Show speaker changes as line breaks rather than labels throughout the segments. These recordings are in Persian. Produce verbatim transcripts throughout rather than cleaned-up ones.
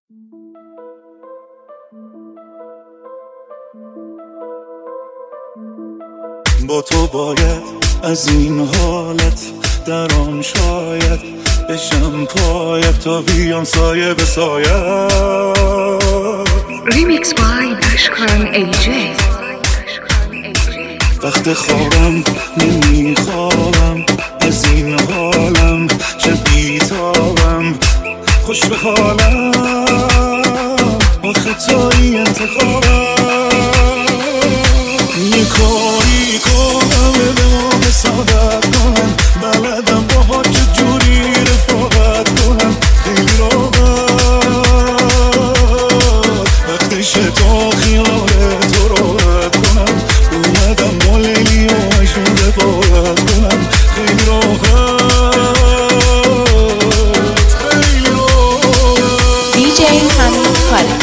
با تو باید از این حالت درام شاید بشم پایت تا بیام سایه به سایه.
Remix by Ashkan ای جی.
وقت خوابم نمیخوابم از این حالم، چه بیتابم خوش به حالم، آخه توی انتخابم. یه کاری کنم به ما حسادت کنم، بلدم باها چجوری رفاقت کنم. خیلی راحت وقتشه تا خیال تو راحت کنم، اومدم با لیلی و مجنون رفاقت کنم. خیلی راحت خیلی راحت.
دی جی حمید خارجی.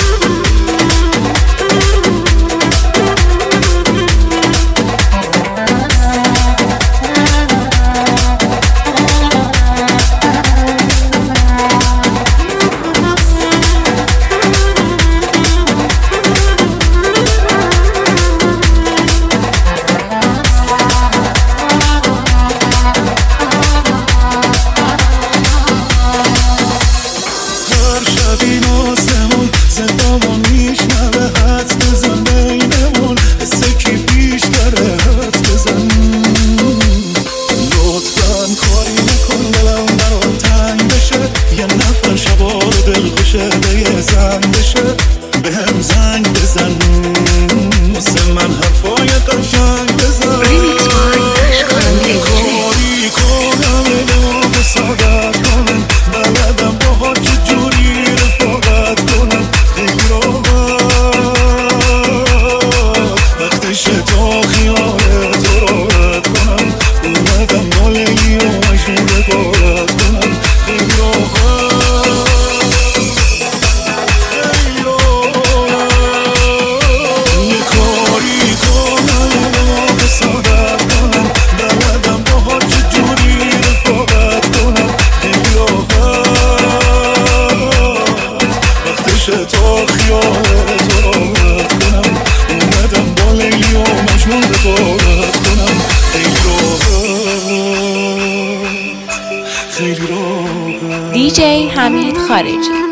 بهم زنگ بزن واسه من حرفای قشنگ بزن.
Remix by Ashkan ای جی.
کاری کنم به ما حسادت کنم، بلدم باها چجوری رفاقت کنم. خیلی راحت وقتشه تا خیال تو راحت کنم، اومدم با لیلی و مجنون رفاقت کنم. خیلی راحت تا خیال تو راحت کنم، اومدم با لیلی و مجنون رفاقت کنم. خیلی راحت خیلی راحت.
دی جی حمید خارجی.